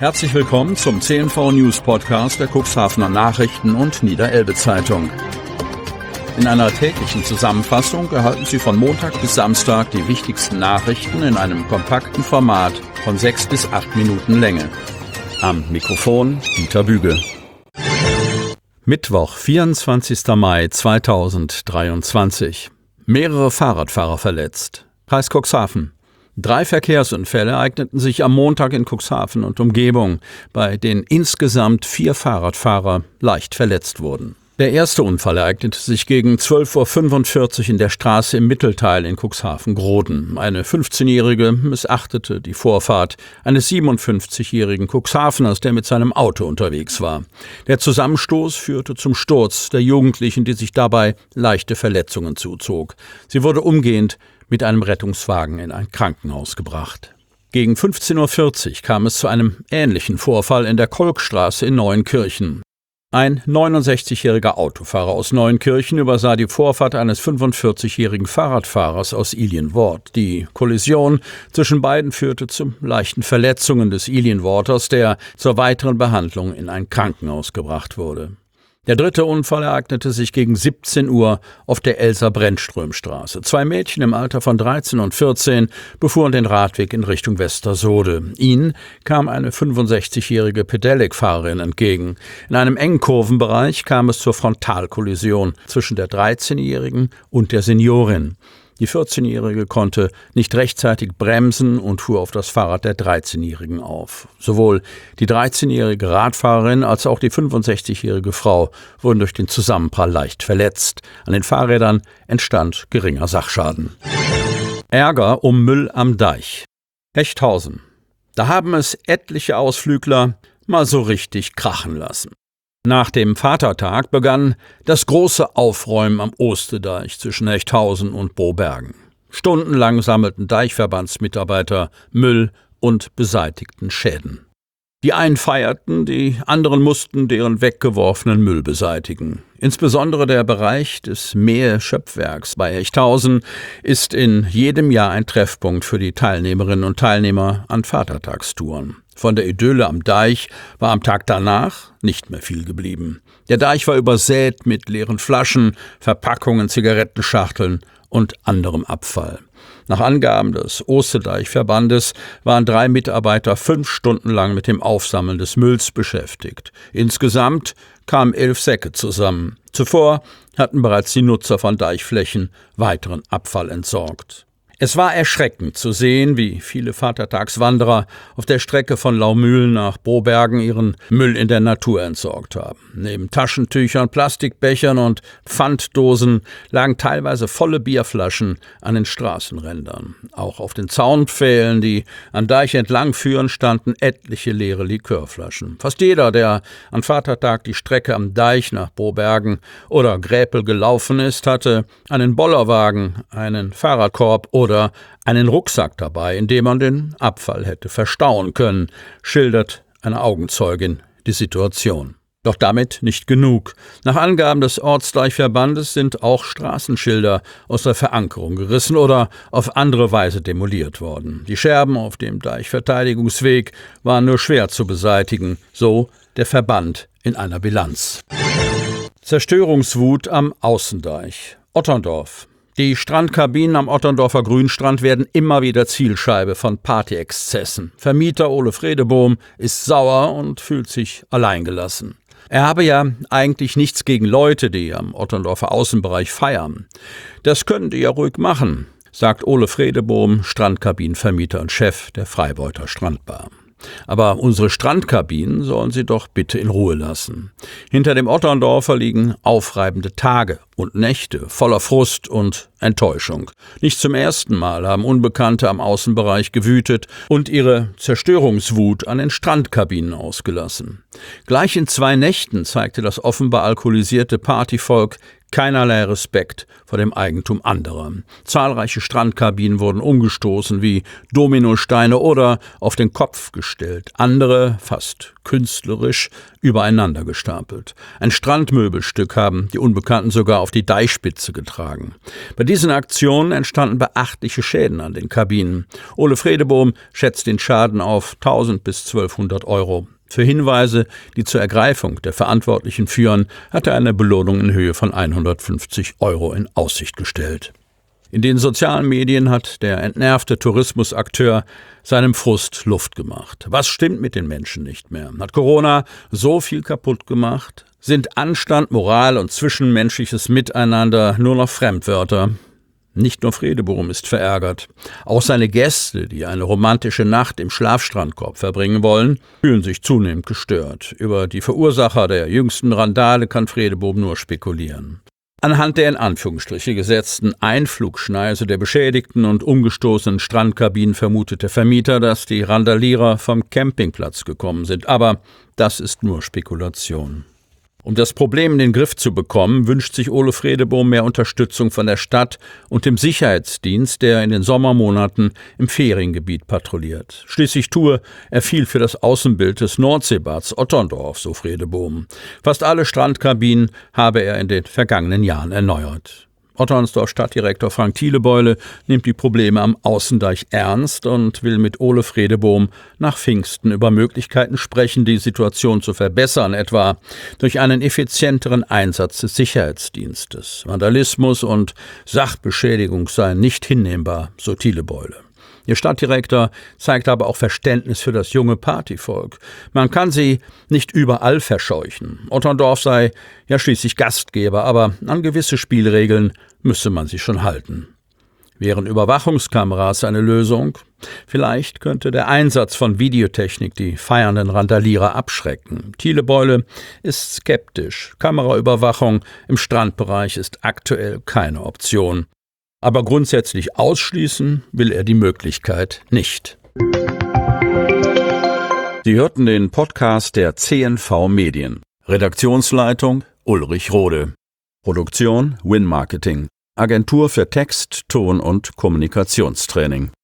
Herzlich willkommen zum CNV News Podcast der Cuxhavener Nachrichten und Niederelbe Zeitung. In einer täglichen Zusammenfassung erhalten Sie von Montag bis Samstag die wichtigsten Nachrichten in einem kompakten Format von 6 bis 8 Minuten Länge. Am Mikrofon Dieter Büge. Mittwoch, 24. Mai 2023. Mehrere Fahrradfahrer verletzt. Kreis Cuxhaven. 3 Verkehrsunfälle ereigneten sich am Montag in Cuxhaven und Umgebung, bei denen insgesamt 4 Fahrradfahrer leicht verletzt wurden. Der erste Unfall ereignete sich gegen 12:45 Uhr in der Straße im Mittelteil in Cuxhaven-Groden. Eine 15-Jährige missachtete die Vorfahrt eines 57-jährigen Cuxhaveners, der mit seinem Auto unterwegs war. Der Zusammenstoß führte zum Sturz der Jugendlichen, die sich dabei leichte Verletzungen zuzog. Sie wurde umgehend mit einem Rettungswagen in ein Krankenhaus gebracht. Gegen 15:40 Uhr kam es zu einem ähnlichen Vorfall in der Kolkstraße in Neuenkirchen. Ein 69-jähriger Autofahrer aus Neuenkirchen übersah die Vorfahrt eines 45-jährigen Fahrradfahrers aus Ilienwort. Die Kollision zwischen beiden führte zu leichten Verletzungen des Ilienworters, der zur weiteren Behandlung in ein Krankenhaus gebracht wurde. Der dritte Unfall ereignete sich gegen 17 Uhr auf der Elsa-Brennström-Straße. 2 Mädchen im Alter von 13 und 14 befuhren den Radweg in Richtung Westersoode. Ihnen kam eine 65-jährige Pedelec-Fahrerin entgegen. In einem engen Kurvenbereich kam es zur Frontalkollision zwischen der 13-jährigen und der Seniorin. Die 14-Jährige konnte nicht rechtzeitig bremsen und fuhr auf das Fahrrad der 13-Jährigen auf. Sowohl die 13-jährige Radfahrerin als auch die 65-jährige Frau wurden durch den Zusammenprall leicht verletzt. An den Fahrrädern entstand geringer Sachschaden. Ärger um Müll am Deich. Hechthausen. Da haben es etliche Ausflügler mal so richtig krachen lassen. Nach dem Vatertag begann das große Aufräumen am Ostedeich zwischen Hechthausen und Bobergen. Stundenlang sammelten Deichverbandsmitarbeiter Müll und beseitigten Schäden. Die einen feierten, die anderen mussten deren weggeworfenen Müll beseitigen. Insbesondere der Bereich des Mähe-Schöpfwerks bei Hechthausen ist in jedem Jahr ein Treffpunkt für die Teilnehmerinnen und Teilnehmer an Vatertagstouren. Von der Idylle am Deich war am Tag danach nicht mehr viel geblieben. Der Deich war übersät mit leeren Flaschen, Verpackungen, Zigarettenschachteln und anderem Abfall. Nach Angaben des Ostedeichverbandes waren 3 Mitarbeiter 5 Stunden lang mit dem Aufsammeln des Mülls beschäftigt. Insgesamt kamen 11 Säcke zusammen. Zuvor hatten bereits die Nutzer von Deichflächen weiteren Abfall entsorgt. Es war erschreckend zu sehen, wie viele Vatertagswanderer auf der Strecke von Laumühl nach Bobergen ihren Müll in der Natur entsorgt haben. Neben Taschentüchern, Plastikbechern und Pfanddosen lagen teilweise volle Bierflaschen an den Straßenrändern. Auch auf den Zaunpfählen, die am Deich entlang führen, standen etliche leere Likörflaschen. Fast jeder, der an Vatertag die Strecke am Deich nach Bobergen oder Gräpel gelaufen ist, hatte einen Bollerwagen, einen Fahrradkorb oder einen Rucksack dabei, in dem man den Abfall hätte verstauen können, schildert eine Augenzeugin die Situation. Doch damit nicht genug. Nach Angaben des Ortsdeichverbandes sind auch Straßenschilder aus der Verankerung gerissen oder auf andere Weise demoliert worden. Die Scherben auf dem Deichverteidigungsweg waren nur schwer zu beseitigen, so der Verband in einer Bilanz. Zerstörungswut am Außendeich. Otterndorf. Die Strandkabinen am Otterndorfer Grünstrand werden immer wieder Zielscheibe von Partyexzessen. Vermieter Ole Fredebohm ist sauer und fühlt sich alleingelassen. Er habe ja eigentlich nichts gegen Leute, die am Otterndorfer Außenbereich feiern. Das können die ja ruhig machen, sagt Ole Fredebohm, Strandkabinenvermieter und Chef der Freibeuter Strandbar. Aber unsere Strandkabinen sollen sie doch bitte in Ruhe lassen. Hinter dem Otterndorfer liegen aufreibende Tage und Nächte voller Frust und Enttäuschung. Nicht zum ersten Mal haben Unbekannte am Außenbereich gewütet und ihre Zerstörungswut an den Strandkabinen ausgelassen. Gleich in 2 Nächten zeigte das offenbar alkoholisierte Partyvolk Keinerlei Respekt vor dem Eigentum anderer. Zahlreiche Strandkabinen wurden umgestoßen wie Dominosteine oder auf den Kopf gestellt, andere fast künstlerisch übereinander gestapelt. Ein Strandmöbelstück haben die Unbekannten sogar auf die Deichspitze getragen. Bei diesen Aktionen entstanden beachtliche Schäden an den Kabinen. Ole Fredebohm schätzt den Schaden auf 1.000 bis 1.200 Euro. Für Hinweise, die zur Ergreifung der Verantwortlichen führen, hat er eine Belohnung in Höhe von 150 Euro in Aussicht gestellt. In den sozialen Medien hat der entnervte Tourismusakteur seinem Frust Luft gemacht. Was stimmt mit den Menschen nicht mehr? Hat Corona so viel kaputt gemacht? Sind Anstand, Moral und zwischenmenschliches Miteinander nur noch Fremdwörter? Nicht nur Fredebohm ist verärgert. Auch seine Gäste, die eine romantische Nacht im Schlafstrandkorb verbringen wollen, fühlen sich zunehmend gestört. Über die Verursacher der jüngsten Randale kann Fredebohm nur spekulieren. Anhand der in Anführungsstriche gesetzten Einflugschneise der beschädigten und umgestoßenen Strandkabinen vermutet der Vermieter, dass die Randalierer vom Campingplatz gekommen sind. Aber das ist nur Spekulation. Um das Problem in den Griff zu bekommen, wünscht sich Ole Fredebohm mehr Unterstützung von der Stadt und dem Sicherheitsdienst, der in den Sommermonaten im Feriengebiet patrouilliert. Schließlich tue er viel für das Außenbild des Nordseebads Otterndorf, so Fredebohm. Fast alle Strandkabinen habe er in den vergangenen Jahren erneuert. Otternsdorf Stadtdirektor Frank Thielebeule nimmt die Probleme am Außendeich ernst und will mit Ole Fredebohm nach Pfingsten über Möglichkeiten sprechen, die Situation zu verbessern, etwa durch einen effizienteren Einsatz des Sicherheitsdienstes. Vandalismus und Sachbeschädigung seien nicht hinnehmbar, so Thielebeule. Ihr Stadtdirektor zeigt aber auch Verständnis für das junge Partyvolk. Man kann sie nicht überall verscheuchen. Otterndorf sei ja schließlich Gastgeber, aber an gewisse Spielregeln müsse man sich schon halten. Wären Überwachungskameras eine Lösung? Vielleicht könnte der Einsatz von Videotechnik die feiernden Randalierer abschrecken. Thielebeule ist skeptisch. Kameraüberwachung im Strandbereich ist aktuell keine Option. Aber grundsätzlich ausschließen will er die Möglichkeit nicht. Sie hörten den Podcast der CNV Medien. Redaktionsleitung Ulrich Rode. Produktion Win Marketing. Agentur für Text, Ton und Kommunikationstraining.